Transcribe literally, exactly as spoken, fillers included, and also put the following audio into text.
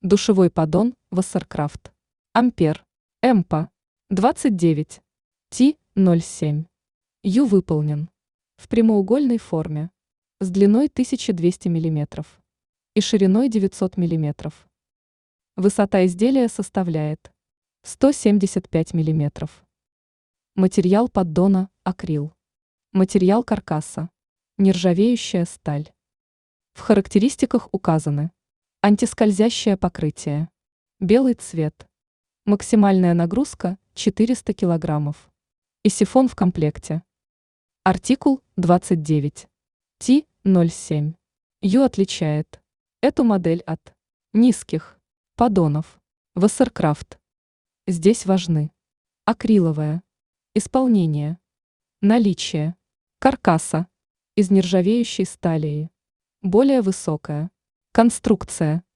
Душевой поддон Вассеркрафт. Ампер. Эмпа. двадцать девять. Ти ноль семь. Ю выполнен в прямоугольной форме с длиной тысяча двести миллиметров и шириной девятьсот миллиметров. Высота изделия составляет сто семьдесят пять миллиметров. Материал поддона – акрил. Материал каркаса – нержавеющая сталь. В характеристиках указаны: антискользящее покрытие, белый цвет, максимальная нагрузка четыреста килограммов и сифон в комплекте. Артикул двадцать девять. Ти ноль семь. Ю отличает эту модель от низких поддонов Вассеркрафт. Здесь важны акриловое исполнение, наличие каркаса из нержавеющей стали, более высокая конструкция